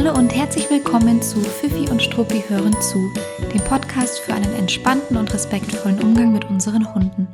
Hallo und herzlich willkommen zu Fifi und Struppi hören zu, dem Podcast für einen entspannten und respektvollen Umgang mit unseren Hunden.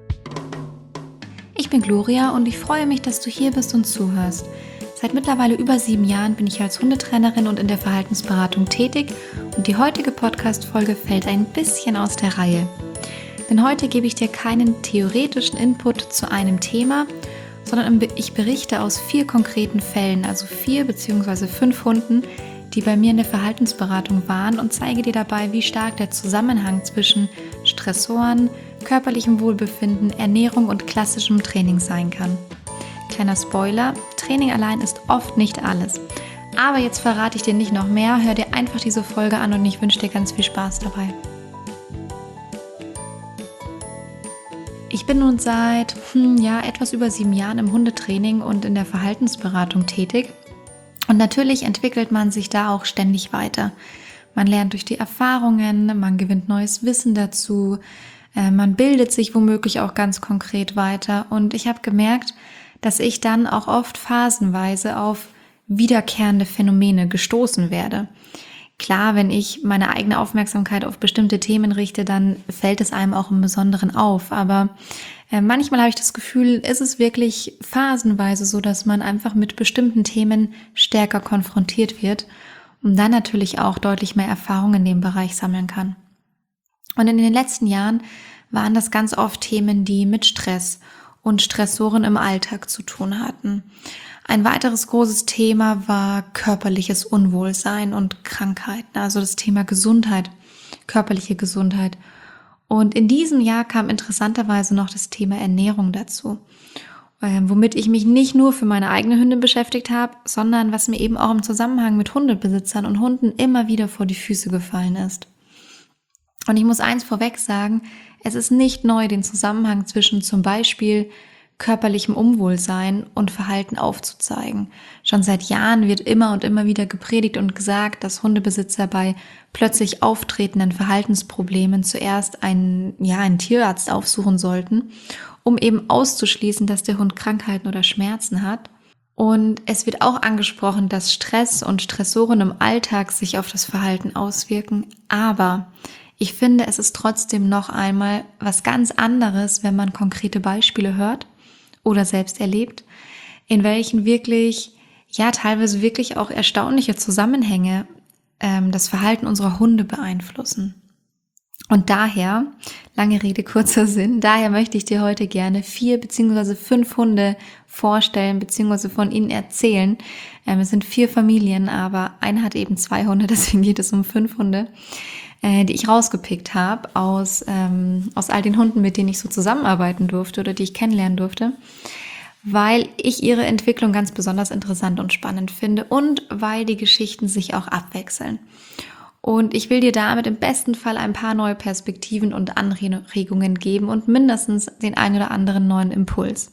Ich bin Gloria und ich freue mich, dass du hier bist und zuhörst. Seit mittlerweile über 7 Jahren bin ich als Hundetrainerin und in der Verhaltensberatung tätig und die heutige Podcast-Folge fällt ein bisschen aus der Reihe. Denn heute gebe ich dir keinen theoretischen Input zu einem Thema, sondern ich berichte aus 4 konkreten Fällen, also 4 bzw. 5 Hunden, die bei mir in der Verhaltensberatung waren und zeige dir dabei, wie stark der Zusammenhang zwischen Stressoren, körperlichem Wohlbefinden, Ernährung und klassischem Training sein kann. Kleiner Spoiler, Training allein ist oft nicht alles. Aber jetzt verrate ich dir nicht noch mehr, hör dir einfach diese Folge an und ich wünsche dir ganz viel Spaß dabei. Ich bin nun seit etwas über 7 Jahren im Hundetraining und in der Verhaltensberatung tätig. Und natürlich entwickelt man sich da auch ständig weiter. Man lernt durch die Erfahrungen, man gewinnt neues Wissen dazu, man bildet sich womöglich auch ganz konkret weiter. Und ich habe gemerkt, dass ich dann auch oft phasenweise auf wiederkehrende Phänomene gestoßen werde. Klar, wenn ich meine eigene Aufmerksamkeit auf bestimmte Themen richte, dann fällt es einem auch im Besonderen auf. Aber manchmal habe ich das Gefühl, ist es wirklich phasenweise so, dass man einfach mit bestimmten Themen stärker konfrontiert wird und dann natürlich auch deutlich mehr Erfahrung in dem Bereich sammeln kann. Und in den letzten Jahren waren das ganz oft Themen, die mit Stress und Stressoren im Alltag zu tun hatten. Ein weiteres großes Thema war körperliches Unwohlsein und Krankheiten, also das Thema Gesundheit, körperliche Gesundheit. Und in diesem Jahr kam interessanterweise noch das Thema Ernährung dazu, womit ich mich nicht nur für meine eigene Hündin beschäftigt habe, sondern was mir eben auch im Zusammenhang mit Hundebesitzern und Hunden immer wieder vor die Füße gefallen ist. Und ich muss eins vorweg sagen, es ist nicht neu, den Zusammenhang zwischen zum Beispiel körperlichem Unwohlsein und Verhalten aufzuzeigen. Schon seit Jahren wird immer und immer wieder gepredigt und gesagt, dass Hundebesitzer bei plötzlich auftretenden Verhaltensproblemen zuerst einen Tierarzt aufsuchen sollten, um eben auszuschließen, dass der Hund Krankheiten oder Schmerzen hat. Und es wird auch angesprochen, dass Stress und Stressoren im Alltag sich auf das Verhalten auswirken. Aber ich finde, es ist trotzdem noch einmal was ganz anderes, wenn man konkrete Beispiele hört oder selbst erlebt, in welchen teilweise wirklich auch erstaunliche Zusammenhänge das Verhalten unserer Hunde beeinflussen. Und daher, lange Rede, kurzer Sinn, daher möchte ich dir heute gerne 4 bzw. 5 Hunde vorstellen bzw. von ihnen erzählen. Es sind 4 Familien, aber eine hat eben 2 Hunde, deswegen geht es um 5 Hunde, die ich rausgepickt habe aus all den Hunden, mit denen ich so zusammenarbeiten durfte oder die ich kennenlernen durfte, weil ich ihre Entwicklung ganz besonders interessant und spannend finde und weil die Geschichten sich auch abwechseln. Und ich will dir damit im besten Fall ein paar neue Perspektiven und Anregungen geben und mindestens den einen oder anderen neuen Impuls.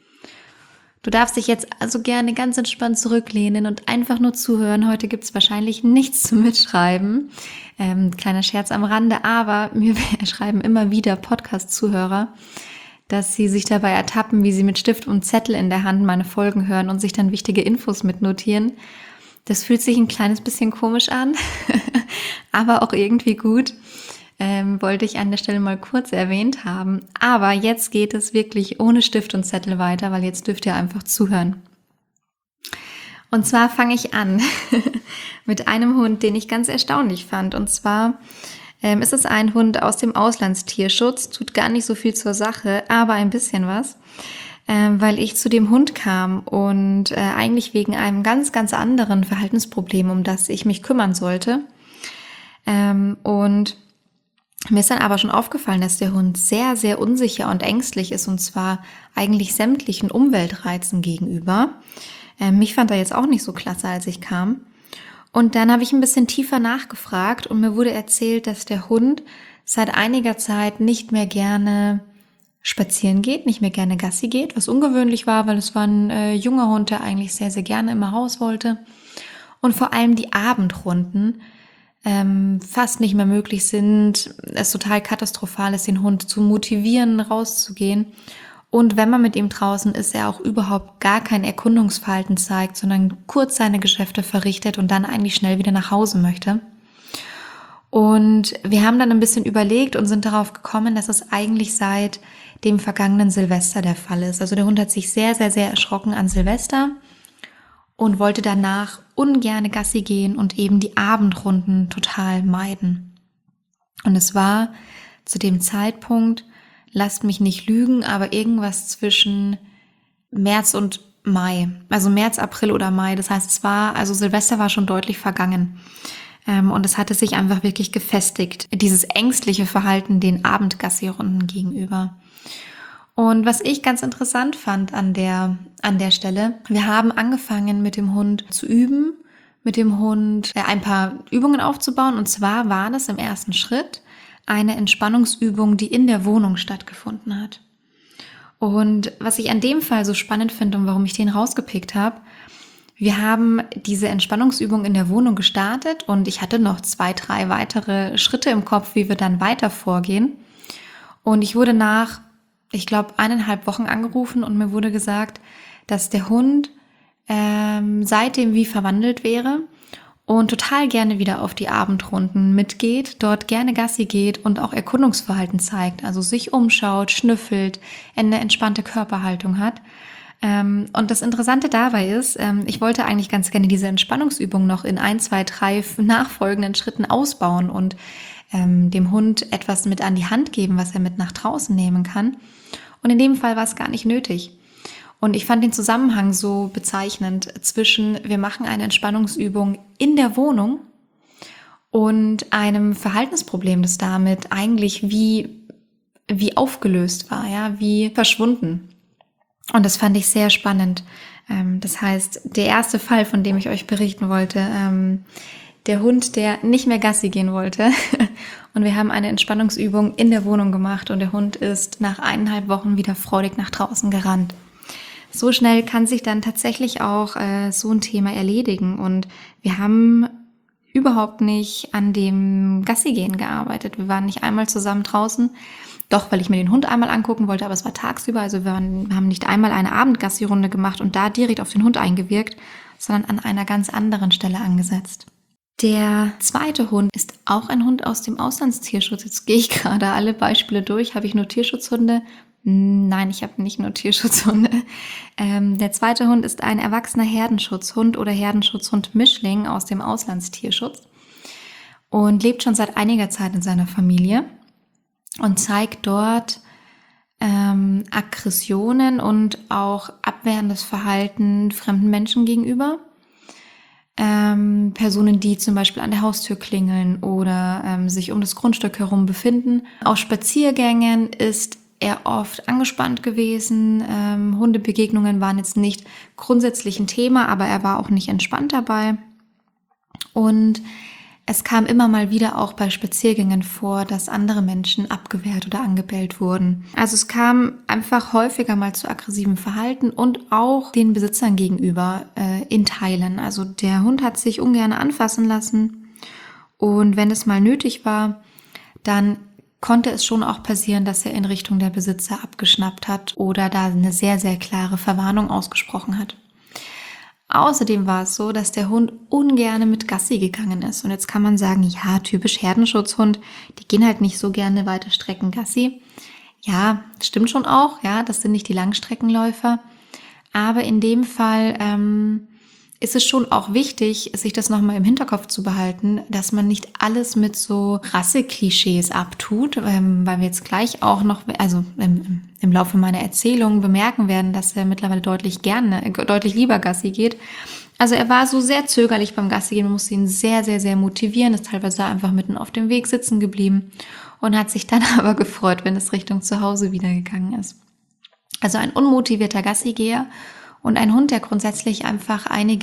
Du darfst dich jetzt also gerne ganz entspannt zurücklehnen und einfach nur zuhören. Heute gibt es wahrscheinlich nichts zum Mitschreiben. Kleiner Scherz am Rande, aber mir schreiben immer wieder Podcast-Zuhörer, dass sie sich dabei ertappen, wie sie mit Stift und Zettel in der Hand meine Folgen hören und sich dann wichtige Infos mitnotieren. Das fühlt sich ein kleines bisschen komisch an, aber auch irgendwie gut. Wollte ich an der Stelle mal kurz erwähnt haben. Aber jetzt geht es wirklich ohne Stift und Zettel weiter, weil jetzt dürft ihr einfach zuhören. Und zwar fange ich an mit einem Hund, den ich ganz erstaunlich fand. Und zwar ist es ein Hund aus dem Auslandstierschutz, tut gar nicht so viel zur Sache, aber ein bisschen was, weil ich zu dem Hund kam und eigentlich wegen einem ganz, ganz anderen Verhaltensproblem, um das ich mich kümmern sollte. Und mir ist dann aber schon aufgefallen, dass der Hund sehr, sehr unsicher und ängstlich ist und zwar eigentlich sämtlichen Umweltreizen gegenüber. Mich fand er jetzt auch nicht so klasse, als ich kam. Und dann habe ich ein bisschen tiefer nachgefragt und mir wurde erzählt, dass der Hund seit einiger Zeit nicht mehr gerne spazieren geht, nicht mehr gerne Gassi geht, was ungewöhnlich war, weil es war ein junger Hund, der eigentlich sehr, sehr gerne immer raus wollte. Und vor allem die Abendrunden fast nicht mehr möglich sind, es total katastrophal ist, den Hund zu motivieren, rauszugehen. Und wenn man mit ihm draußen ist, er auch überhaupt gar kein Erkundungsverhalten zeigt, sondern kurz seine Geschäfte verrichtet und dann eigentlich schnell wieder nach Hause möchte. Und wir haben dann ein bisschen überlegt und sind darauf gekommen, dass es eigentlich seit dem vergangenen Silvester der Fall ist. Also der Hund hat sich sehr, sehr, sehr erschrocken an Silvester und wollte danach ungerne Gassi gehen und eben die Abendrunden total meiden. Und es war zu dem Zeitpunkt, lasst mich nicht lügen, aber irgendwas zwischen März und Mai. Also März, April oder Mai. Das heißt, Silvester war schon deutlich vergangen. Und es hatte sich einfach wirklich gefestigt, dieses ängstliche Verhalten den Abendgassi-Runden gegenüber. Und was ich ganz interessant fand an der Stelle, wir haben angefangen mit dem Hund zu üben, mit dem Hund ein paar Übungen aufzubauen. Und zwar war das im ersten Schritt eine Entspannungsübung, die in der Wohnung stattgefunden hat. Und was ich an dem Fall so spannend finde und warum ich den rausgepickt habe, wir haben diese Entspannungsübung in der Wohnung gestartet und ich hatte noch 2, 3 weitere Schritte im Kopf, wie wir dann weiter vorgehen. Und ich wurde nach, ich glaube, 1,5 Wochen angerufen und mir wurde gesagt, dass der Hund seitdem wie verwandelt wäre und total gerne wieder auf die Abendrunden mitgeht, dort gerne Gassi geht und auch Erkundungsverhalten zeigt, also sich umschaut, schnüffelt, eine entspannte Körperhaltung hat. Und das Interessante dabei ist, ich wollte eigentlich ganz gerne diese Entspannungsübung noch in 1, 2, 3 nachfolgenden Schritten ausbauen und dem Hund etwas mit an die Hand geben, was er mit nach draußen nehmen kann. Und in dem Fall war es gar nicht nötig. Und ich fand den Zusammenhang so bezeichnend zwischen, wir machen eine Entspannungsübung in der Wohnung und einem Verhaltensproblem, das damit eigentlich wie aufgelöst war, ja, wie verschwunden. Und das fand ich sehr spannend. Das heißt, der erste Fall, von dem ich euch berichten wollte, der Hund, der nicht mehr Gassi gehen wollte. Und wir haben eine Entspannungsübung in der Wohnung gemacht und der Hund ist nach 1,5 Wochen wieder freudig nach draußen gerannt. So schnell kann sich dann tatsächlich auch so ein Thema erledigen. Und wir haben überhaupt nicht an dem Gassi-Gehen gearbeitet. Wir waren nicht einmal zusammen draußen. Doch, weil ich mir den Hund einmal angucken wollte, aber es war tagsüber. Also wir haben nicht einmal eine Abendgassi-Runde gemacht und da direkt auf den Hund eingewirkt, sondern an einer ganz anderen Stelle angesetzt. Der zweite Hund ist auch ein Hund aus dem Auslandstierschutz. Jetzt gehe ich gerade alle Beispiele durch. Habe ich nur Tierschutzhunde? Nein, ich habe nicht nur Tierschutzhunde. Der zweite Hund ist ein erwachsener Herdenschutzhund oder Herdenschutzhund-Mischling aus dem Auslandstierschutz und lebt schon seit einiger Zeit in seiner Familie und zeigt dort Aggressionen und auch abwehrendes Verhalten fremden Menschen gegenüber. Personen, die zum Beispiel an der Haustür klingeln oder sich um das Grundstück herum befinden. Auf Spaziergängen ist er oft angespannt gewesen. Hundebegegnungen waren jetzt nicht grundsätzlich ein Thema, aber er war auch nicht entspannt dabei. Und es kam immer mal wieder auch bei Spaziergängen vor, dass andere Menschen abgewehrt oder angebellt wurden. Also es kam einfach häufiger mal zu aggressivem Verhalten und auch den Besitzern gegenüber in Teilen. Also der Hund hat sich ungern anfassen lassen und wenn es mal nötig war, dann konnte es schon auch passieren, dass er in Richtung der Besitzer abgeschnappt hat oder da eine sehr, sehr klare Verwarnung ausgesprochen hat. Außerdem war es so, dass der Hund ungerne mit Gassi gegangen ist. Und jetzt kann man sagen, ja, typisch Herdenschutzhund, die gehen halt nicht so gerne weite Strecken Gassi. Ja, stimmt schon auch, ja, das sind nicht die Langstreckenläufer. Aber in dem Fall ist es schon auch wichtig, sich das nochmal im Hinterkopf zu behalten, dass man nicht alles mit so Rasseklischees abtut, weil wir jetzt gleich auch noch, also im Laufe meiner Erzählung bemerken werden, dass er mittlerweile deutlich lieber Gassi geht. Also er war so sehr zögerlich beim Gassi gehen, man musste ihn sehr, sehr, sehr motivieren, ist teilweise einfach mitten auf dem Weg sitzen geblieben und hat sich dann aber gefreut, wenn es Richtung Zuhause wieder gegangen ist. Also ein unmotivierter Gassigeher und ein Hund, der grundsätzlich einfach ein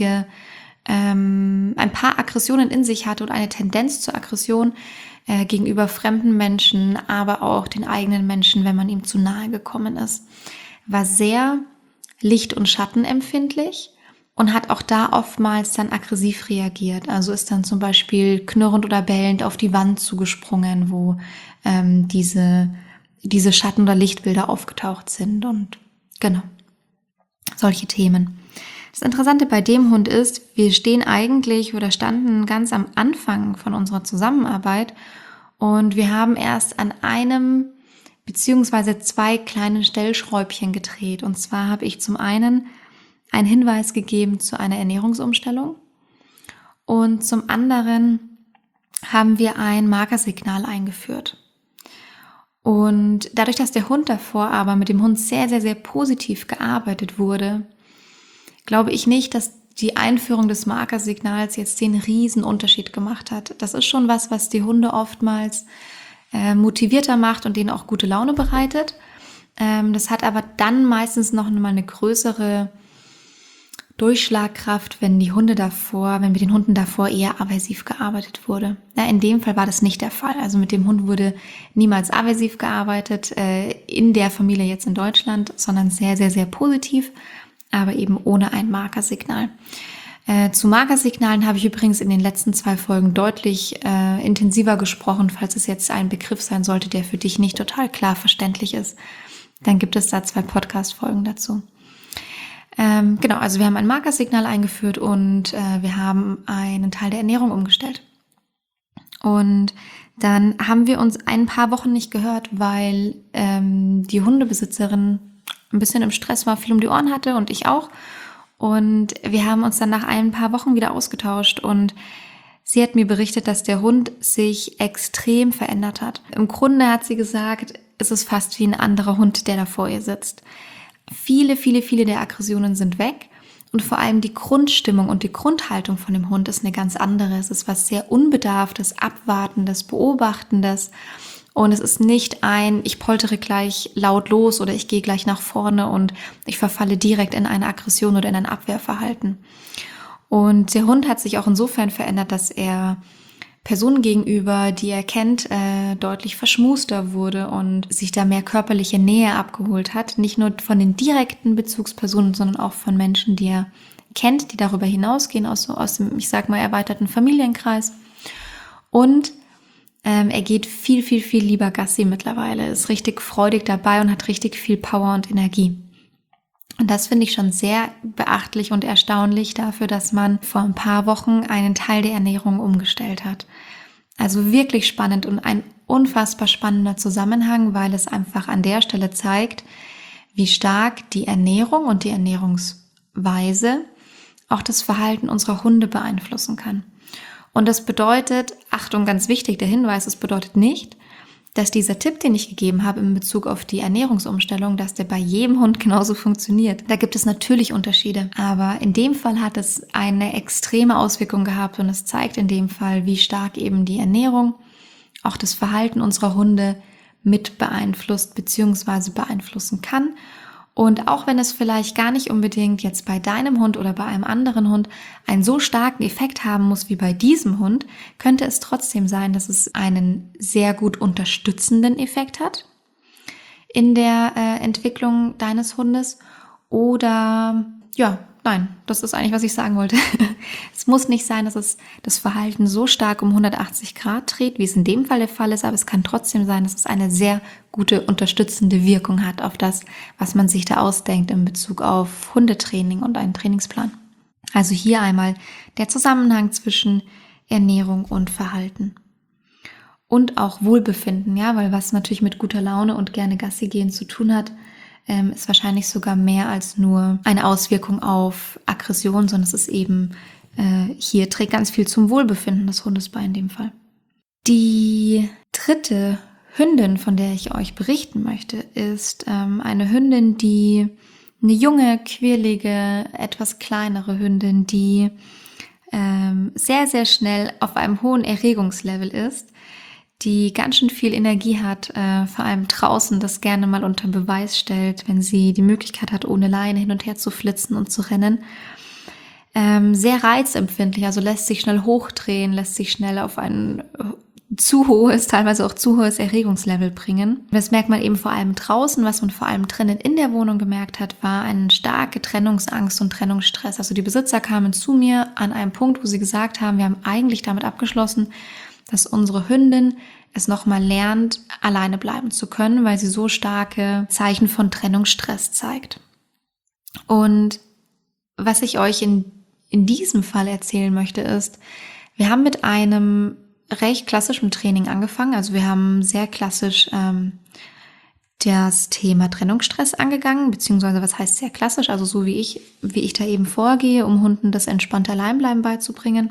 paar Aggressionen in sich hat und eine Tendenz zur Aggression gegenüber fremden Menschen, aber auch den eigenen Menschen, wenn man ihm zu nahe gekommen ist, war sehr licht- und schattenempfindlich und hat auch da oftmals dann aggressiv reagiert. Also ist dann zum Beispiel knurrend oder bellend auf die Wand zugesprungen, wo diese diese Schatten- oder Lichtbilder aufgetaucht sind und genau, solche Themen. Das Interessante bei dem Hund ist, wir standen ganz am Anfang von unserer Zusammenarbeit und wir haben erst an einem beziehungsweise 2 kleinen Stellschräubchen gedreht. Und zwar habe ich zum einen einen Hinweis gegeben zu einer Ernährungsumstellung und zum anderen haben wir ein Markersignal eingeführt. Und dadurch, dass der Hund davor aber mit dem Hund sehr, sehr, sehr positiv gearbeitet wurde, glaube ich nicht, dass die Einführung des Markersignals jetzt den riesen Unterschied gemacht hat. Das ist schon was die Hunde oftmals motivierter macht und denen auch gute Laune bereitet. Das hat aber dann meistens noch mal eine größere Durchschlagkraft, wenn mit den Hunden davor eher aversiv gearbeitet wurde. Ja, in dem Fall war das nicht der Fall. Also mit dem Hund wurde niemals aversiv gearbeitet, in der Familie jetzt in Deutschland, sondern sehr, sehr, sehr positiv, aber eben ohne ein Markersignal. Zu Markersignalen habe ich übrigens in den letzten 2 Folgen deutlich intensiver gesprochen. Falls es jetzt ein Begriff sein sollte, der für dich nicht total klar verständlich ist, dann gibt es da 2 Podcast-Folgen dazu. Genau, also wir haben ein Markersignal eingeführt und wir haben einen Teil der Ernährung umgestellt. Und dann haben wir uns ein paar Wochen nicht gehört, weil die Hundebesitzerin ein bisschen im Stress war, viel um die Ohren hatte und ich auch. Und wir haben uns dann nach ein paar Wochen wieder ausgetauscht und sie hat mir berichtet, dass der Hund sich extrem verändert hat. Im Grunde hat sie gesagt, es ist fast wie ein anderer Hund, der da vor ihr sitzt. Viele der Aggressionen sind weg und vor allem die Grundstimmung und die Grundhaltung von dem Hund ist eine ganz andere. Es ist was sehr Unbedarftes, Abwartendes, Beobachtendes und es ist nicht ich poltere gleich laut los oder ich gehe gleich nach vorne und ich verfalle direkt in eine Aggression oder in ein Abwehrverhalten. Und der Hund hat sich auch insofern verändert, dass er Personen gegenüber, die er kennt, deutlich verschmuster wurde und sich da mehr körperliche Nähe abgeholt hat. Nicht nur von den direkten Bezugspersonen, sondern auch von Menschen, die er kennt, die darüber hinausgehen, aus dem, ich sag mal, erweiterten Familienkreis. Und er geht viel lieber Gassi mittlerweile, ist richtig freudig dabei und hat richtig viel Power und Energie. Und das finde ich schon sehr beachtlich und erstaunlich dafür, dass man vor ein paar Wochen einen Teil der Ernährung umgestellt hat. Also wirklich spannend und ein unfassbar spannender Zusammenhang, weil es einfach an der Stelle zeigt, wie stark die Ernährung und die Ernährungsweise auch das Verhalten unserer Hunde beeinflussen kann. Und das bedeutet, Achtung, ganz wichtig, der Hinweis, es bedeutet nicht, dass dieser Tipp, den ich gegeben habe in Bezug auf die Ernährungsumstellung, dass der bei jedem Hund genauso funktioniert. Da gibt es natürlich Unterschiede, aber in dem Fall hat es eine extreme Auswirkung gehabt und es zeigt in dem Fall, wie stark eben die Ernährung auch das Verhalten unserer Hunde mit beeinflusst bzw. beeinflussen kann. Und auch wenn es vielleicht gar nicht unbedingt jetzt bei deinem Hund oder bei einem anderen Hund einen so starken Effekt haben muss wie bei diesem Hund, könnte es trotzdem sein, dass es einen sehr gut unterstützenden Effekt hat in der Entwicklung deines Hundes. Oder das ist eigentlich, was ich sagen wollte. Es muss nicht sein, dass es das Verhalten so stark um 180 Grad dreht, wie es in dem Fall der Fall ist, aber es kann trotzdem sein, dass es eine sehr gute unterstützende Wirkung hat auf das, was man sich da ausdenkt in Bezug auf Hundetraining und einen Trainingsplan. Also hier einmal der Zusammenhang zwischen Ernährung und Verhalten. Und auch Wohlbefinden, ja, weil was natürlich mit guter Laune und gerne Gassi gehen zu tun hat, ist wahrscheinlich sogar mehr als nur eine Auswirkung auf Aggression, sondern es ist eben, hier trägt ganz viel zum Wohlbefinden des Hundes bei in dem Fall. Die dritte Hündin, von der ich euch berichten möchte, ist eine Hündin, eine junge, quirlige, etwas kleinere Hündin, die sehr, sehr schnell auf einem hohen Erregungslevel ist, die ganz schön viel Energie hat, vor allem draußen das gerne mal unter Beweis stellt, wenn sie die Möglichkeit hat, ohne Leine hin und her zu flitzen und zu rennen. Sehr reizempfindlich, also lässt sich schnell hochdrehen, lässt sich schnell auf ein teilweise auch zu hohes Erregungslevel bringen. Das merkt man eben vor allem draußen. Was man vor allem drinnen in der Wohnung gemerkt hat, war eine starke Trennungsangst und Trennungsstress. Also die Besitzer kamen zu mir an einem Punkt, wo sie gesagt haben, wir haben eigentlich damit abgeschlossen, dass unsere Hündin es nochmal lernt, alleine bleiben zu können, weil sie so starke Zeichen von Trennungsstress zeigt. Und was ich euch in diesem Fall erzählen möchte, ist, wir haben mit einem recht klassischen Training angefangen. Also wir haben sehr klassisch das Thema Trennungsstress angegangen, beziehungsweise was heißt sehr klassisch, also so wie ich da eben vorgehe, um Hunden das entspannte Alleinbleiben beizubringen.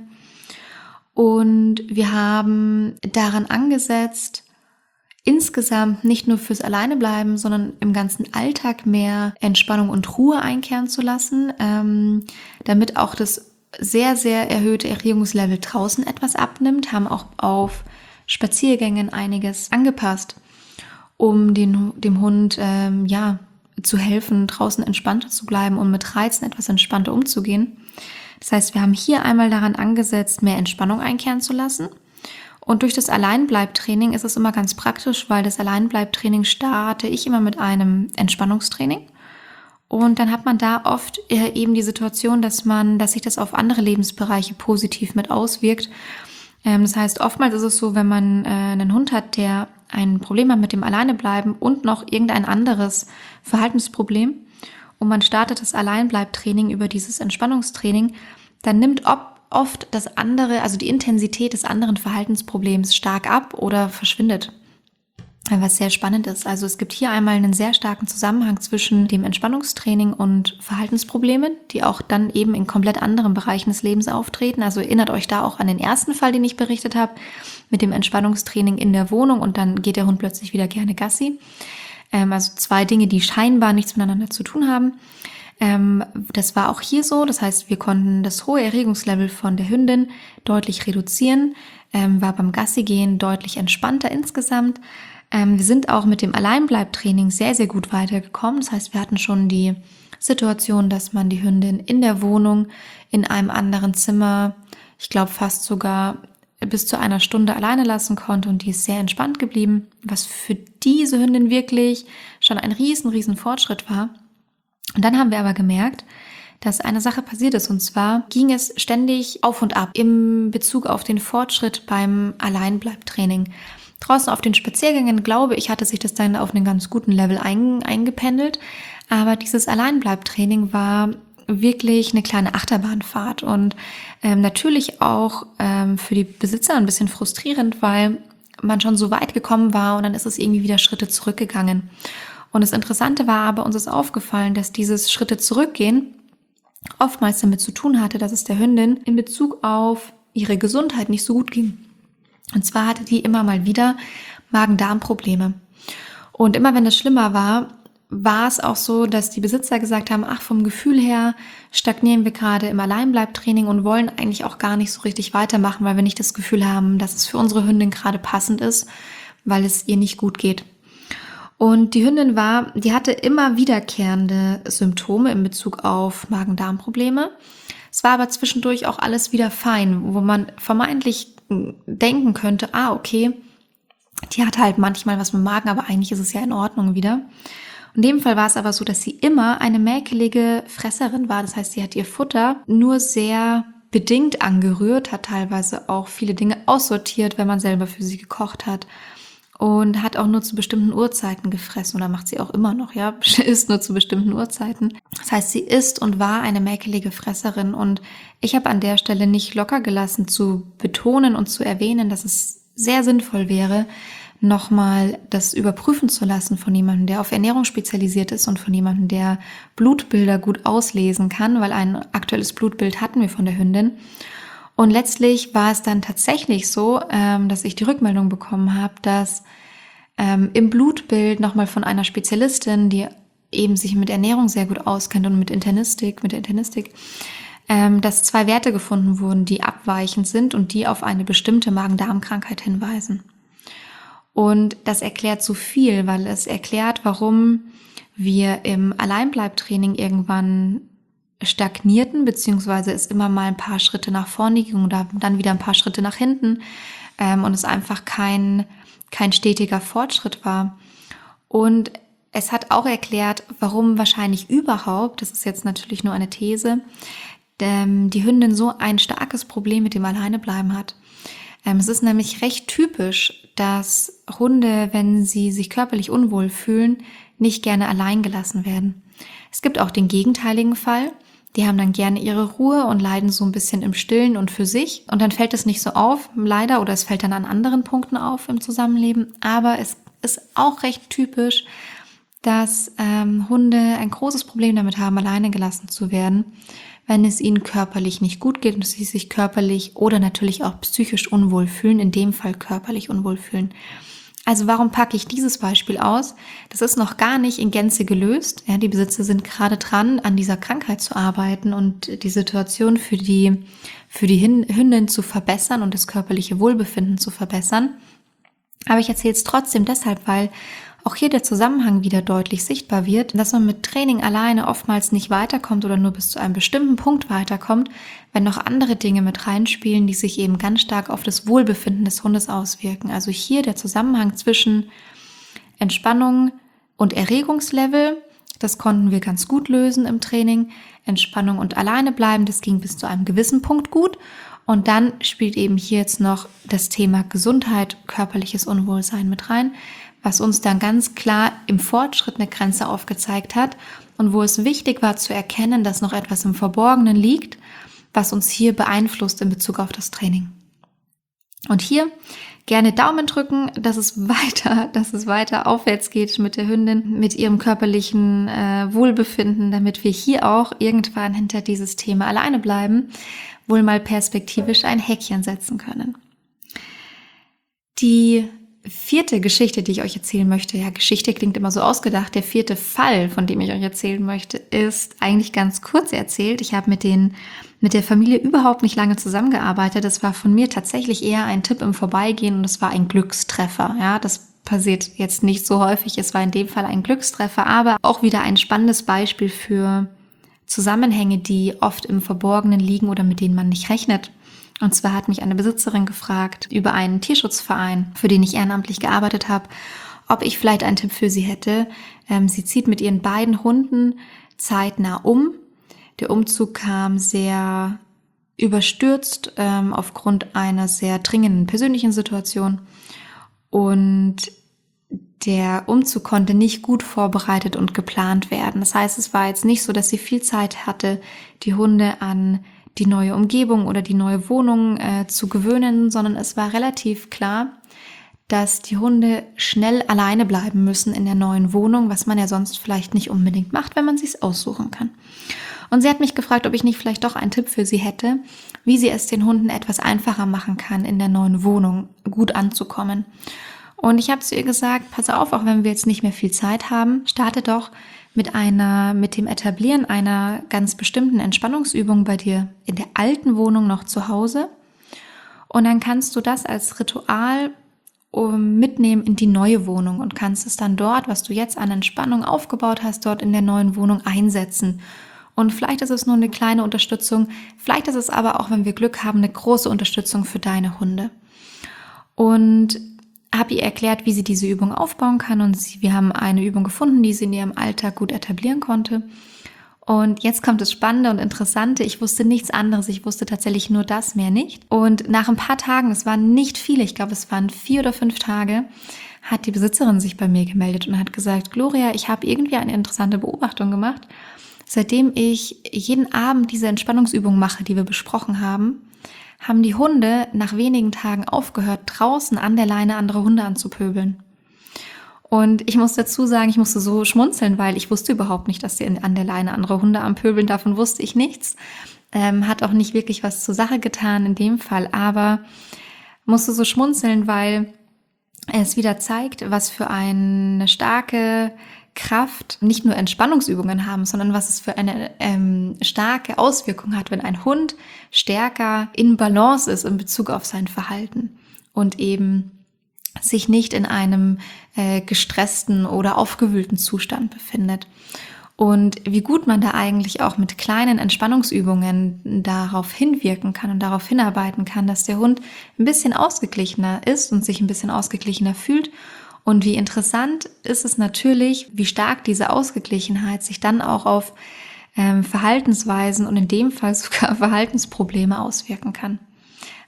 Und wir haben daran angesetzt, insgesamt nicht nur fürs Alleinebleiben, sondern im ganzen Alltag mehr Entspannung und Ruhe einkehren zu lassen, damit auch das sehr, sehr erhöhte Erregungslevel draußen etwas abnimmt, haben auch auf Spaziergängen einiges angepasst, um dem Hund zu helfen, draußen entspannter zu bleiben und mit Reizen etwas entspannter umzugehen. Das heißt, wir haben hier einmal daran angesetzt, mehr Entspannung einkehren zu lassen. Und durch das Alleinbleibtraining ist es immer ganz praktisch, weil das Alleinbleibtraining starte ich immer mit einem Entspannungstraining. Und dann hat man da oft eben die Situation, dass sich das auf andere Lebensbereiche positiv mit auswirkt. Das heißt, oftmals ist es so, wenn man einen Hund hat, der ein Problem hat mit dem Alleinebleiben und noch irgendein anderes Verhaltensproblem und man startet das Alleinbleibtraining über dieses Entspannungstraining, dann nimmt oft das andere, also die Intensität des anderen Verhaltensproblems stark ab oder verschwindet. Was sehr spannend ist. Also es gibt hier einmal einen sehr starken Zusammenhang zwischen dem Entspannungstraining und Verhaltensproblemen, die auch dann eben in komplett anderen Bereichen des Lebens auftreten. Also erinnert euch da auch an den ersten Fall, den ich berichtet habe, mit dem Entspannungstraining in der Wohnung und dann geht der Hund plötzlich wieder gerne Gassi. Also zwei Dinge, die scheinbar nichts miteinander zu tun haben. Das war auch hier so. Das heißt, wir konnten das hohe Erregungslevel von der Hündin deutlich reduzieren, war beim Gassi-Gehen deutlich entspannter insgesamt. Wir sind auch mit dem Alleinbleibtraining sehr, sehr gut weitergekommen. Das heißt, wir hatten schon die Situation, dass man die Hündin in der Wohnung, in einem anderen Zimmer, ich glaube fast sogar bis zu einer Stunde alleine lassen konnte und die ist sehr entspannt geblieben, was für diese Hündin wirklich schon ein riesen Fortschritt war. Und dann haben wir aber gemerkt, dass eine Sache passiert ist und zwar ging es ständig auf und ab im Bezug auf den Fortschritt beim Alleinbleibtraining. Draußen auf den Spaziergängen, glaube ich, hatte sich das dann auf einen ganz guten Level eingependelt. Aber dieses Alleinbleibtraining war wirklich eine kleine Achterbahnfahrt und natürlich auch für die Besitzer ein bisschen frustrierend, weil man schon so weit gekommen war und dann ist es irgendwie wieder Schritte zurückgegangen. Und das Interessante war aber, uns ist aufgefallen, dass dieses Schritte zurückgehen oftmals damit zu tun hatte, dass es der Hündin in Bezug auf ihre Gesundheit nicht so gut ging. Und zwar hatte die immer mal wieder Magen-Darm-Probleme. Und immer wenn es schlimmer war, war es auch so, dass die Besitzer gesagt haben, ach, vom Gefühl her stagnieren wir gerade im Alleinbleibtraining und wollen eigentlich auch gar nicht so richtig weitermachen, weil wir nicht das Gefühl haben, dass es für unsere Hündin gerade passend ist, weil es ihr nicht gut geht. Und die Hündin die hatte immer wiederkehrende Symptome in Bezug auf Magen-Darm-Probleme. Es war aber zwischendurch auch alles wieder fein, wo man vermeintlich denken könnte, okay, die hat halt manchmal was mit dem Magen, aber eigentlich ist es ja in Ordnung wieder. In dem Fall war es aber so, dass sie immer eine mäkelige Fresserin war. Das heißt, sie hat ihr Futter nur sehr bedingt angerührt, hat teilweise auch viele Dinge aussortiert, wenn man selber für sie gekocht hat. Und hat auch nur zu bestimmten Uhrzeiten gefressen oder macht sie auch immer noch, ja, isst nur zu bestimmten Uhrzeiten. Das heißt, sie ist und war eine mäkelige Fresserin und ich habe an der Stelle nicht locker gelassen zu betonen und zu erwähnen, dass es sehr sinnvoll wäre, nochmal das überprüfen zu lassen von jemandem, der auf Ernährung spezialisiert ist und von jemandem, der Blutbilder gut auslesen kann, weil ein aktuelles Blutbild hatten wir von der Hündin. Und letztlich war es dann tatsächlich so, dass ich die Rückmeldung bekommen habe, dass im Blutbild nochmal von einer Spezialistin, die eben sich mit Ernährung sehr gut auskennt und mit der Internistik, dass 2 Werte gefunden wurden, die abweichend sind und die auf eine bestimmte Magen-Darm-Krankheit hinweisen. Und das erklärt so viel, weil es erklärt, warum wir im Alleinbleibtraining irgendwann stagnierten, beziehungsweise es immer mal ein paar Schritte nach vorne ging oder dann wieder ein paar Schritte nach hinten und es einfach kein stetiger Fortschritt war. Und es hat auch erklärt, warum wahrscheinlich überhaupt, das ist jetzt natürlich nur eine These, die Hündin so ein starkes Problem mit dem Alleinebleiben hat. Es ist nämlich recht typisch, dass Hunde, wenn sie sich körperlich unwohl fühlen, nicht gerne allein gelassen werden. Es gibt auch den gegenteiligen Fall. Die haben dann gerne ihre Ruhe und leiden so ein bisschen im Stillen und für sich. Und dann fällt es nicht so auf, leider, oder es fällt dann an anderen Punkten auf im Zusammenleben. Aber es ist auch recht typisch, dass Hunde ein großes Problem damit haben, alleine gelassen zu werden, wenn es ihnen körperlich nicht gut geht und sie sich körperlich oder natürlich auch psychisch unwohl fühlen, in dem Fall körperlich unwohl fühlen. Also warum packe ich dieses Beispiel aus? Das ist noch gar nicht in Gänze gelöst. Ja, die Besitzer sind gerade dran, an dieser Krankheit zu arbeiten und die Situation für die Hündin zu verbessern und das körperliche Wohlbefinden zu verbessern. Aber ich erzähle es trotzdem deshalb, weil auch hier der Zusammenhang wieder deutlich sichtbar wird, dass man mit Training alleine oftmals nicht weiterkommt oder nur bis zu einem bestimmten Punkt weiterkommt, wenn noch andere Dinge mit reinspielen, die sich eben ganz stark auf das Wohlbefinden des Hundes auswirken. Also hier der Zusammenhang zwischen Entspannung und Erregungslevel, das konnten wir ganz gut lösen im Training. Entspannung und alleine bleiben, das ging bis zu einem gewissen Punkt gut. Und dann spielt eben hier jetzt noch das Thema Gesundheit, körperliches Unwohlsein mit rein, was uns dann ganz klar im Fortschritt eine Grenze aufgezeigt hat und wo es wichtig war zu erkennen, dass noch etwas im Verborgenen liegt, was uns hier beeinflusst in Bezug auf das Training. Und hier gerne Daumen drücken, dass es weiter aufwärts geht mit der Hündin, mit ihrem körperlichen Wohlbefinden, damit wir hier auch irgendwann hinter dieses Thema alleine bleiben, wohl mal perspektivisch ein Häkchen setzen können. Die 4. Geschichte, die ich euch erzählen möchte, ja, Geschichte klingt immer so ausgedacht, der 4. Fall, von dem ich euch erzählen möchte, ist eigentlich ganz kurz erzählt. Ich habe mit der Familie überhaupt nicht lange zusammengearbeitet. Das war von mir tatsächlich eher ein Tipp im Vorbeigehen und es war ein Glückstreffer. Ja, das passiert jetzt nicht so häufig. Es war in dem Fall ein Glückstreffer, aber auch wieder ein spannendes Beispiel für Zusammenhänge, die oft im Verborgenen liegen oder mit denen man nicht rechnet. Und zwar hat mich eine Besitzerin gefragt über einen Tierschutzverein, für den ich ehrenamtlich gearbeitet habe, ob ich vielleicht einen Tipp für sie hätte. Sie zieht mit ihren beiden Hunden zeitnah um. Der Umzug kam sehr überstürzt aufgrund einer sehr dringenden persönlichen Situation. Und der Umzug konnte nicht gut vorbereitet und geplant werden. Das heißt, es war jetzt nicht so, dass sie viel Zeit hatte, die Hunde an die neue Umgebung oder die neue Wohnung zu gewöhnen, sondern es war relativ klar, dass die Hunde schnell alleine bleiben müssen in der neuen Wohnung, was man ja sonst vielleicht nicht unbedingt macht, wenn man sich's aussuchen kann. Und sie hat mich gefragt, ob ich nicht vielleicht doch einen Tipp für sie hätte, wie sie es den Hunden etwas einfacher machen kann, in der neuen Wohnung gut anzukommen. Und ich habe zu ihr gesagt, pass auf, auch wenn wir jetzt nicht mehr viel Zeit haben, starte doch mit dem Etablieren einer ganz bestimmten Entspannungsübung bei dir in der alten Wohnung noch zu Hause. Und dann kannst du das als Ritual mitnehmen in die neue Wohnung und kannst es dann dort, was du jetzt an Entspannung aufgebaut hast, dort in der neuen Wohnung einsetzen. Und vielleicht ist es nur eine kleine Unterstützung, vielleicht ist es aber auch, wenn wir Glück haben, eine große Unterstützung für deine Hunde. Und habe ihr erklärt, wie sie diese Übung aufbauen kann und wir haben eine Übung gefunden, die sie in ihrem Alltag gut etablieren konnte. Und jetzt kommt das Spannende und Interessante. Ich wusste nichts anderes. Ich wusste tatsächlich nur das, mehr nicht. Und nach ein paar Tagen, es waren nicht viele, ich glaube, es waren 4 oder 5 Tage, hat die Besitzerin sich bei mir gemeldet und hat gesagt, Gloria, ich habe irgendwie eine interessante Beobachtung gemacht. Seitdem ich jeden Abend diese Entspannungsübung mache, die wir besprochen haben die Hunde nach wenigen Tagen aufgehört, draußen an der Leine andere Hunde anzupöbeln. Und ich muss dazu sagen, ich musste so schmunzeln, weil ich wusste überhaupt nicht, dass sie an der Leine andere Hunde anpöbeln. Davon wusste ich nichts. Hat auch nicht wirklich was zur Sache getan in dem Fall, aber musste so schmunzeln, weil es wieder zeigt, was für eine starke Kraft nicht nur Entspannungsübungen haben, sondern was es für eine starke Auswirkung hat, wenn ein Hund stärker in Balance ist in Bezug auf sein Verhalten und eben sich nicht in einem gestressten oder aufgewühlten Zustand befindet. Und wie gut man da eigentlich auch mit kleinen Entspannungsübungen darauf hinwirken kann und darauf hinarbeiten kann, dass der Hund ein bisschen ausgeglichener ist und sich ein bisschen ausgeglichener fühlt. Und wie interessant ist es natürlich, wie stark diese Ausgeglichenheit sich dann auch auf Verhaltensweisen und in dem Fall sogar Verhaltensprobleme auswirken kann.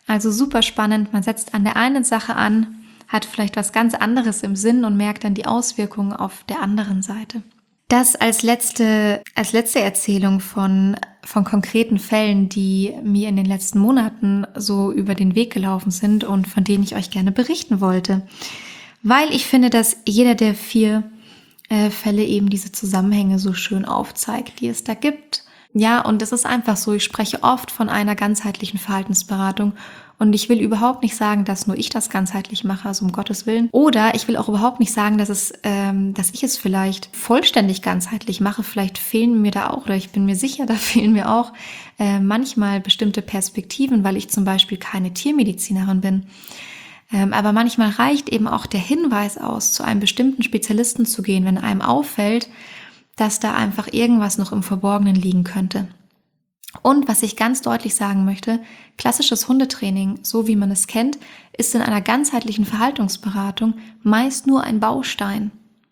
Also super spannend, man setzt an der einen Sache an, hat vielleicht was ganz anderes im Sinn und merkt dann die Auswirkungen auf der anderen Seite. Das als letzte Erzählung von konkreten Fällen, die mir in den letzten Monaten so über den Weg gelaufen sind und von denen ich euch gerne berichten wollte. Weil ich finde, dass jeder der 4 Fälle eben diese Zusammenhänge so schön aufzeigt, die es da gibt. Ja, und es ist einfach so, ich spreche oft von einer ganzheitlichen Verhaltensberatung und ich will überhaupt nicht sagen, dass nur ich das ganzheitlich mache, also um Gottes Willen. Oder ich will auch überhaupt nicht sagen, dass ich es vielleicht vollständig ganzheitlich mache. Vielleicht fehlen mir da auch, oder ich bin mir sicher, da fehlen mir auch manchmal bestimmte Perspektiven, weil ich zum Beispiel keine Tiermedizinerin bin. Aber manchmal reicht eben auch der Hinweis aus, zu einem bestimmten Spezialisten zu gehen, wenn einem auffällt, dass da einfach irgendwas noch im Verborgenen liegen könnte. Und was ich ganz deutlich sagen möchte, klassisches Hundetraining, so wie man es kennt, ist in einer ganzheitlichen Verhaltensberatung meist nur ein Baustein.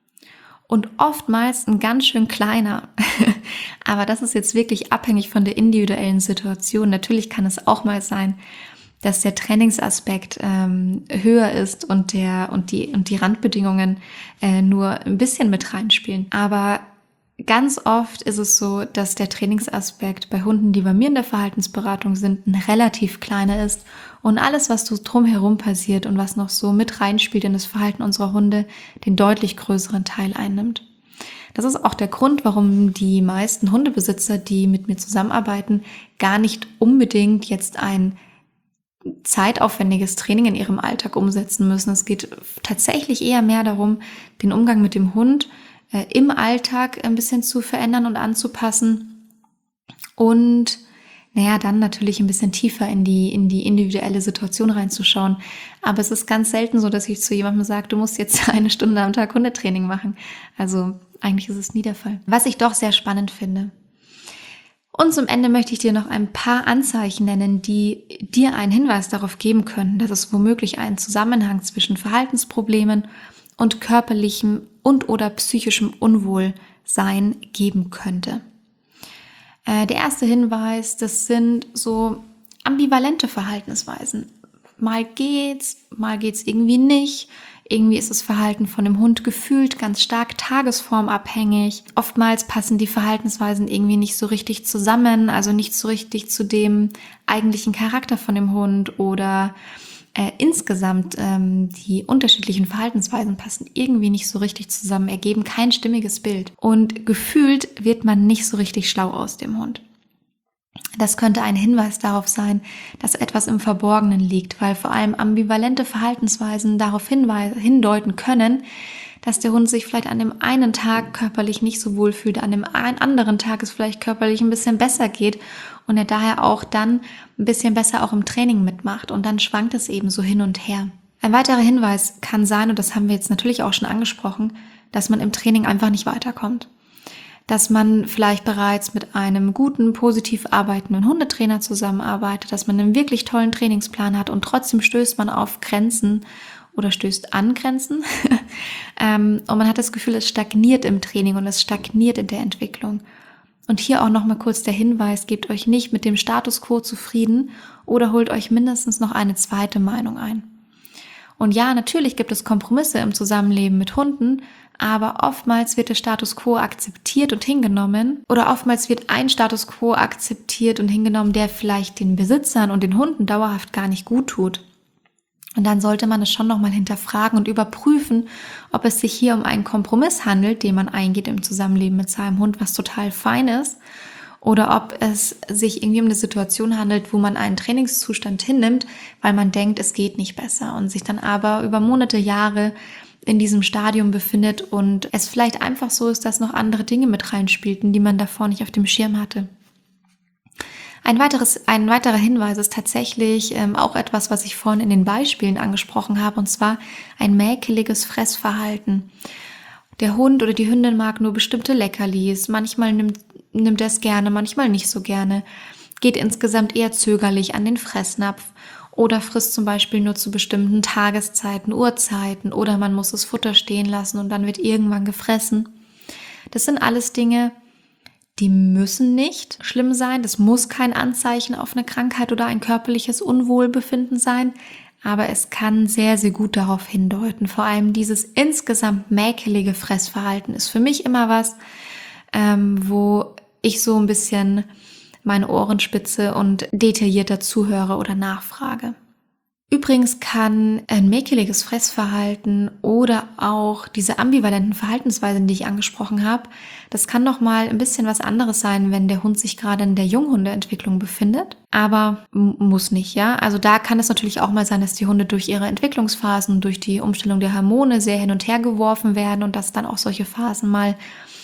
Und oftmals ein ganz schön kleiner. Aber das ist jetzt wirklich abhängig von der individuellen Situation. Natürlich kann es auch mal sein, dass der Trainingsaspekt höher ist und die Randbedingungen nur ein bisschen mit reinspielen. Aber ganz oft ist es so, dass der Trainingsaspekt bei Hunden, die bei mir in der Verhaltensberatung sind, ein relativ kleiner ist und alles, was so drumherum passiert und was noch so mit reinspielt in das Verhalten unserer Hunde, den deutlich größeren Teil einnimmt. Das ist auch der Grund, warum die meisten Hundebesitzer, die mit mir zusammenarbeiten, gar nicht unbedingt jetzt ein zeitaufwendiges Training in ihrem Alltag umsetzen müssen. Es geht tatsächlich eher mehr darum, den Umgang mit dem Hund im Alltag ein bisschen zu verändern und anzupassen und dann natürlich ein bisschen tiefer in die individuelle Situation reinzuschauen. Aber es ist ganz selten so, dass ich zu jemandem sage, du musst jetzt 1 Stunde am Tag Hundetraining machen. Also eigentlich ist es nie der Fall. Was ich doch sehr spannend finde. Und zum Ende möchte ich dir noch ein paar Anzeichen nennen, die dir einen Hinweis darauf geben können, dass es womöglich einen Zusammenhang zwischen Verhaltensproblemen und körperlichem und oder psychischem Unwohlsein geben könnte. Der erste Hinweis, das sind so ambivalente Verhaltensweisen. Mal geht's irgendwie nicht. Irgendwie ist das Verhalten von dem Hund gefühlt ganz stark tagesformabhängig. Oftmals passen die Verhaltensweisen irgendwie nicht so richtig zusammen, also nicht so richtig zu dem eigentlichen Charakter von dem Hund oder insgesamt die unterschiedlichen Verhaltensweisen passen irgendwie nicht so richtig zusammen, ergeben kein stimmiges Bild. Und gefühlt wird man nicht so richtig schlau aus dem Hund. Das könnte ein Hinweis darauf sein, dass etwas im Verborgenen liegt, weil vor allem ambivalente Verhaltensweisen darauf hindeuten können, dass der Hund sich vielleicht an dem einen Tag körperlich nicht so wohl fühlt, an dem anderen Tag es vielleicht körperlich ein bisschen besser geht und er daher auch dann ein bisschen besser auch im Training mitmacht und dann schwankt es eben so hin und her. Ein weiterer Hinweis kann sein, und das haben wir jetzt natürlich auch schon angesprochen, dass man im Training einfach nicht weiterkommt. Dass man vielleicht bereits mit einem guten, positiv arbeitenden Hundetrainer zusammenarbeitet, dass man einen wirklich tollen Trainingsplan hat und trotzdem stößt man auf Grenzen oder stößt an Grenzen und man hat das Gefühl, es stagniert im Training und es stagniert in der Entwicklung. Und hier auch nochmal kurz der Hinweis, gebt euch nicht mit dem Status quo zufrieden oder holt euch mindestens noch eine zweite Meinung ein. Und ja, natürlich gibt es Kompromisse im Zusammenleben mit Hunden, aber oftmals wird der Status quo akzeptiert und hingenommen oder oftmals wird ein Status quo akzeptiert und hingenommen, der vielleicht den Besitzern und den Hunden dauerhaft gar nicht gut tut. Und dann sollte man es schon nochmal hinterfragen und überprüfen, ob es sich hier um einen Kompromiss handelt, den man eingeht im Zusammenleben mit seinem Hund, was total fein ist, oder ob es sich irgendwie um eine Situation handelt, wo man einen Trainingszustand hinnimmt, weil man denkt, es geht nicht besser und sich dann aber über Monate, Jahre in diesem Stadium befindet und es vielleicht einfach so ist, dass noch andere Dinge mit reinspielten, die man davor nicht auf dem Schirm hatte. Ein weiterer Hinweis ist tatsächlich auch etwas, was ich vorhin in den Beispielen angesprochen habe, und zwar ein mäkeliges Fressverhalten. Der Hund oder die Hündin mag nur bestimmte Leckerlis, manchmal nimmt er es gerne, manchmal nicht so gerne, geht insgesamt eher zögerlich an den Fressnapf oder frisst zum Beispiel nur zu bestimmten Tageszeiten, Uhrzeiten oder man muss das Futter stehen lassen und dann wird irgendwann gefressen. Das sind alles Dinge, Die müssen nicht schlimm sein. Das muss kein Anzeichen auf eine Krankheit oder ein körperliches Unwohlbefinden sein. Aber es kann sehr, sehr gut darauf hindeuten. Vor allem dieses insgesamt mäkelige Fressverhalten ist für mich immer was, wo ich so ein bisschen meine Ohren spitze und detaillierter zuhöre oder nachfrage. Übrigens kann ein mäkeliges Fressverhalten oder auch diese ambivalenten Verhaltensweisen, die ich angesprochen habe, das kann noch mal ein bisschen was anderes sein, wenn der Hund sich gerade in der Junghundeentwicklung befindet, aber muss nicht, ja. Also da kann es natürlich auch mal sein, dass die Hunde durch ihre Entwicklungsphasen, durch die Umstellung der Hormone sehr hin und her geworfen werden und dass dann auch solche Phasen mal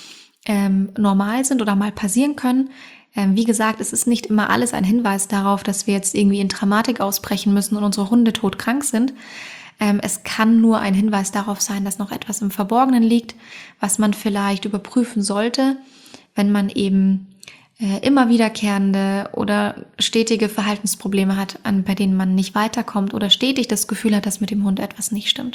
normal sind oder mal passieren können. Wie gesagt, es ist nicht immer alles ein Hinweis darauf, dass wir jetzt irgendwie in Dramatik ausbrechen müssen und unsere Hunde todkrank sind. Es kann nur ein Hinweis darauf sein, dass noch etwas im Verborgenen liegt, was man vielleicht überprüfen sollte, wenn man eben immer wiederkehrende oder stetige Verhaltensprobleme hat, bei denen man nicht weiterkommt oder stetig das Gefühl hat, dass mit dem Hund etwas nicht stimmt.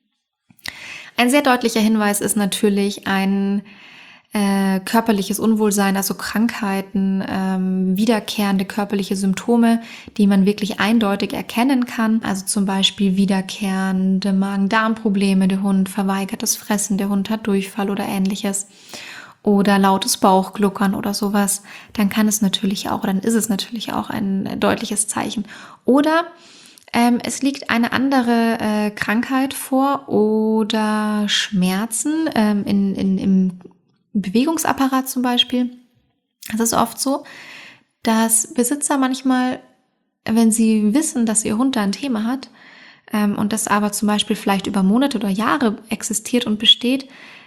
Ein sehr deutlicher Hinweis ist natürlich ein körperliches Unwohlsein, also Krankheiten, wiederkehrende körperliche Symptome, die man wirklich eindeutig erkennen kann. Also zum Beispiel wiederkehrende Magen-Darm-Probleme, der Hund verweigert das Fressen, der Hund hat Durchfall oder ähnliches oder lautes Bauchgluckern oder sowas. Dann kann es natürlich auch, dann ist es natürlich auch ein deutliches Zeichen. Oder es liegt eine andere Krankheit vor oder Schmerzen im Bewegungsapparat zum Beispiel. Es ist oft so, dass Besitzer manchmal, wenn sie wissen, dass ihr Hund da ein Thema hat und das aber zum Beispiel vielleicht über Monate oder Jahre existiert und besteht,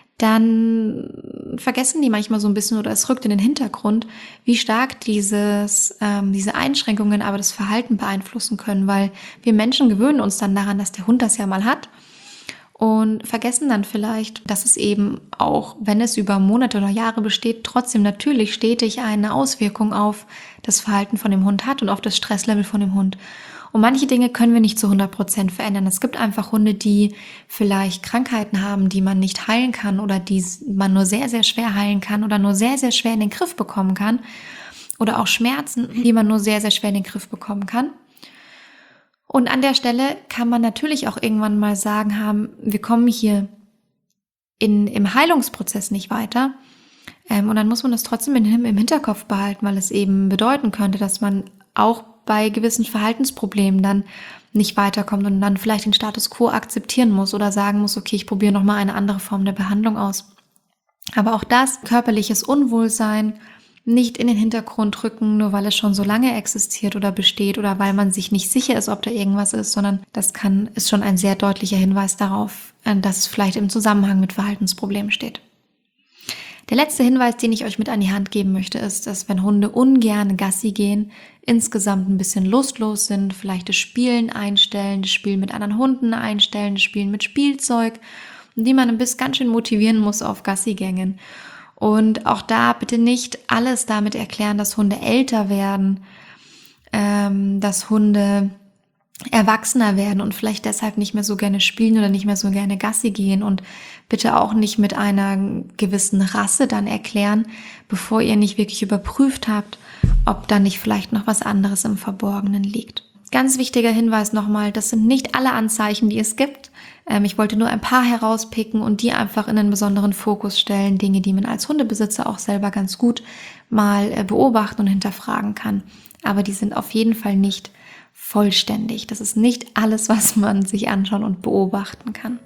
dann vergessen die manchmal so ein bisschen oder es rückt in den Hintergrund, wie stark diese Einschränkungen aber das Verhalten beeinflussen können, weil wir Menschen gewöhnen uns dann daran, dass der Hund das ja mal hat. Und vergessen dann vielleicht, dass es eben auch, wenn es über Monate oder Jahre besteht, trotzdem natürlich stetig eine Auswirkung auf das Verhalten von dem Hund hat und auf das Stresslevel von dem Hund. Und manche Dinge können wir nicht zu 100% verändern. Es gibt einfach Hunde, die vielleicht Krankheiten haben, die man nicht heilen kann oder die man nur sehr, sehr schwer heilen kann oder nur sehr, sehr schwer in den Griff bekommen kann. Oder auch Schmerzen, die man nur sehr, sehr schwer in den Griff bekommen kann. Und an der Stelle kann man natürlich auch irgendwann mal sagen wir kommen hier im Heilungsprozess nicht weiter. Und dann muss man das trotzdem im Hinterkopf behalten, weil es eben bedeuten könnte, dass man auch bei gewissen Verhaltensproblemen dann nicht weiterkommt und dann vielleicht den Status quo akzeptieren muss oder sagen muss, okay, ich probiere nochmal eine andere Form der Behandlung aus. Aber auch das, körperliches Unwohlsein, nicht in den Hintergrund rücken, nur weil es schon so lange existiert oder besteht oder weil man sich nicht sicher ist, ob da irgendwas ist, sondern ist schon ein sehr deutlicher Hinweis darauf, dass es vielleicht im Zusammenhang mit Verhaltensproblemen steht. Der letzte Hinweis, den ich euch mit an die Hand geben möchte, ist, dass wenn Hunde ungern Gassi gehen, insgesamt ein bisschen lustlos sind, vielleicht das Spielen einstellen, das Spielen mit anderen Hunden einstellen, das Spielen mit Spielzeug, die man ein bisschen ganz schön motivieren muss auf Gassigängen. Und auch da bitte nicht alles damit erklären, dass Hunde älter werden, dass Hunde erwachsener werden und vielleicht deshalb nicht mehr so gerne spielen oder nicht mehr so gerne Gassi gehen und bitte auch nicht mit einer gewissen Rasse dann erklären, bevor ihr nicht wirklich überprüft habt, ob da nicht vielleicht noch was anderes im Verborgenen liegt. Ganz wichtiger Hinweis nochmal, das sind nicht alle Anzeichen, die es gibt. Ich wollte nur ein paar herauspicken und die einfach in einen besonderen Fokus stellen. Dinge, die man als Hundebesitzer auch selber ganz gut mal beobachten und hinterfragen kann. Aber die sind auf jeden Fall nicht vollständig. Das ist nicht alles, was man sich anschauen und beobachten kann.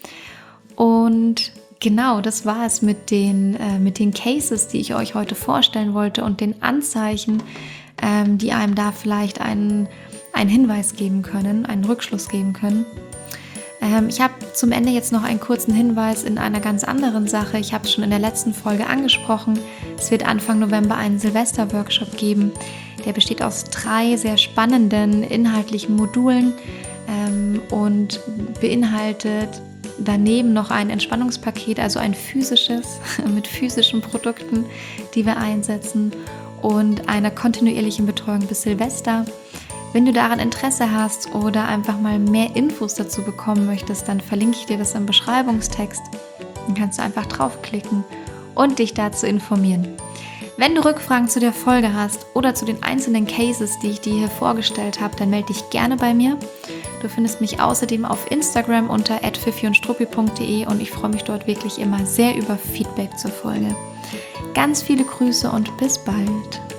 Und genau, das war es mit den Cases, die ich euch heute vorstellen wollte und den Anzeichen, die einem da vielleicht einen Hinweis geben können, einen Rückschluss geben können. Ich habe zum Ende jetzt noch einen kurzen Hinweis in einer ganz anderen Sache. Ich habe es schon in der letzten Folge angesprochen. Es wird Anfang November einen Silvester-Workshop geben. Der besteht aus 3 sehr spannenden inhaltlichen Modulen und beinhaltet daneben noch ein Entspannungspaket, also ein physisches, mit physischen Produkten, die wir einsetzen und einer kontinuierlichen Betreuung bis Silvester. Wenn du daran Interesse hast oder einfach mal mehr Infos dazu bekommen möchtest, dann verlinke ich dir das im Beschreibungstext. Dann kannst du einfach draufklicken und dich dazu informieren. Wenn du Rückfragen zu der Folge hast oder zu den einzelnen Cases, die ich dir hier vorgestellt habe, dann melde dich gerne bei mir. Du findest mich außerdem auf Instagram unter @fifiundstruppi.de und ich freue mich dort wirklich immer sehr über Feedback zur Folge. Ganz viele Grüße und bis bald.